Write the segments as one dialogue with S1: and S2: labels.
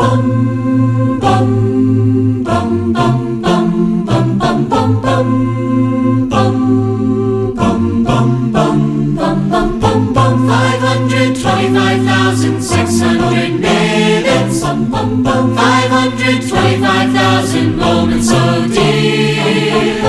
S1: 525,600 minutes, 525,000 moments so dear,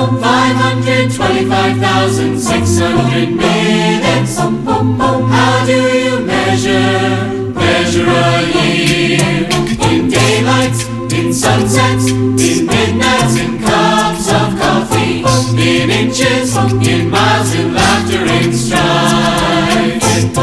S1: 525,600 minutes. How do you measure a year? In daylights, in sunsets, in midnights, in cups of coffee, in inches, in miles, in laughter, in strife.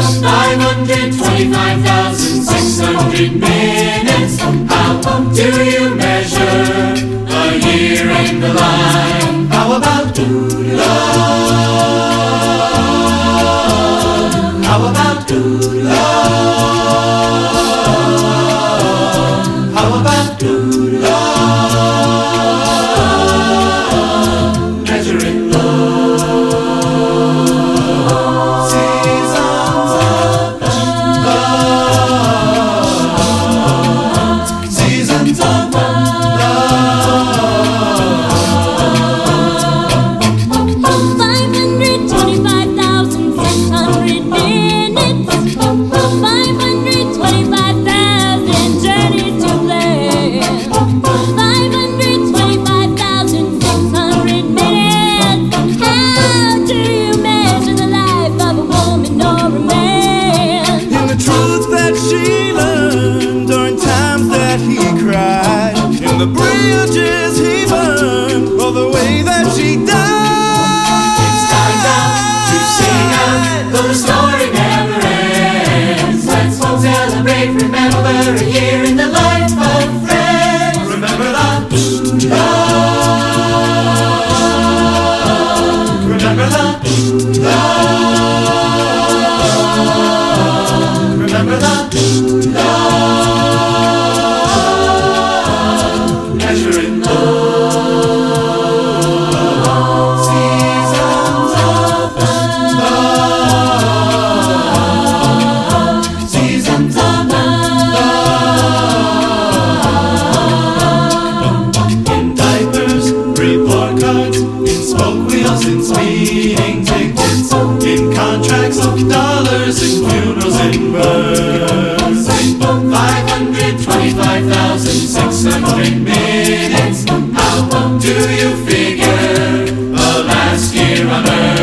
S1: 525,600 minutes. How do you measure a year in the life? How about love? How about love? How about love? Measuring love. Seasons of love. Seasons of
S2: the bridges he burned, or the way that she died.
S1: It's time now to sing out, though the story never ends. Let's celebrate, remember a year in the life of friends. Remember the love. Remember the love. Remember the love. Measuring love. Seasons of love. Seasons of love. In diapers, report cards, in spoke wheels, in speeding tickets, in contracts, dollars, in funerals, in births. 525,600 minutes. How do you figure the last year on earth?